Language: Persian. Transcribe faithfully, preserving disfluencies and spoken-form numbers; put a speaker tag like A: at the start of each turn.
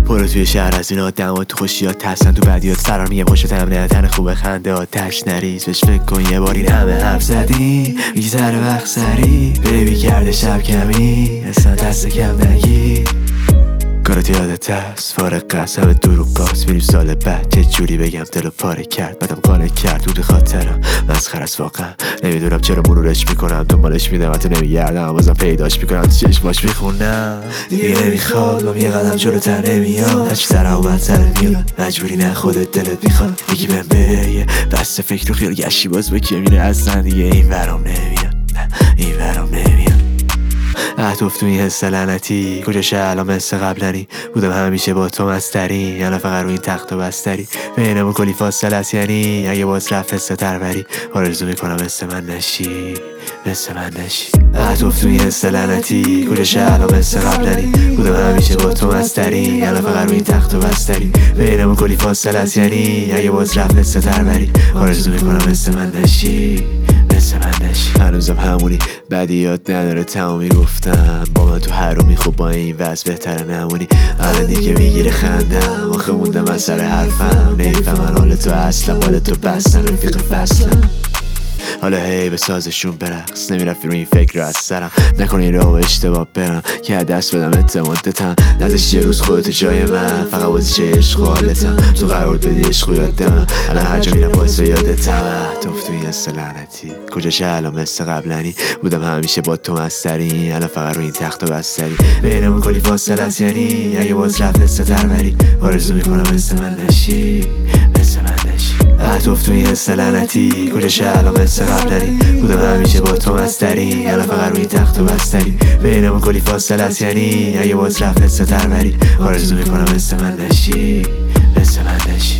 A: برو توی شهر از این آدم تو خوشیات ترسن تو بدیات سرار میگه خوشت هم نه تن خوبه خنده آتش نریز بهش فکر کن یه بار این همه حرف زدی میگذره وقت سری بیبی کرده شب کمی اصلا دست کم نگی کارت یادت هست فارق هست همه دروغاست میریم سال بعد چه جوری بگم دلو پاره کرد بعدم قانع کرد بود خاطرم مسخره است واقعا نمیدونم چرا مرورش میکنم دنبالش میدم حتی نمیگردم بازم پیداش میکنم تو چشماش میخونم دیگه نمیخواد با یه قدم جلوتر نمیاد هرچی سرم اومد سرت میاد مجبوری نه خودت دلت میخواد میگی من بره بسته فکر و خیال گشی باز به که میره اصلا دیگه این ورام نمیاد این ورام نمیاد احتوف تو این حس لعنتی کجاشه الان مثل قبلنی بودم همیشه با تو مستری الان فقط روی این تخت و بستری بینمون کلی فاصله است یعنی اگه باز رفت حس تربری آرزو میکنم مثل من نشی مثل من نشی احتوف تو این حس لعنتی کجاشه الان مثل قبلنی بودم همیشه با تو مستری الان فقط روی این تخت و بستری بینمون کلی فاصله است یعنی اگه باز رفت حس تربری آرزو میکنم مثل من نشی مثل من نشی هنوزم همونی بدیات نداره تمامی گفتم با من تو حرومی خوب با این وضع بهتره نمونی الان دیگه میگیره خندم آخه موندم از سر حرفم نمیفهمن حال تو اصلا حال تو بستن رفیق فصلم حالا هی به سازشون برقص نمیرفتی رو این فکر رو از سرم نکنه این راه و اشتباه برم که دست بدم اعتمادتم نداشت یه روز خودت جای من فقط بازی چه عشق و حالتم تو قرار بدی عشق و یادم الان هر جا میرم باعث یادتم توف تو این حس لعنتی کجاشه الان مثل قبلنی بودم همیشه با تو مستری الان فقط رو این تخت و بستری بینمون کلی فاصله است یعنی اگه باز رفت حس تربری آرزو میکنم مثل من نشی مثل من نشی احتوف تو این حس لعنتی کجاشه الان مثل قبلنی بودم همیشه با تو مستری الان فقط روی تخت و بستری بینمون کلی فاصله است یعنی اگه باز رفت حس تربری آرزو میکنم مثل من نشی مثل من نشی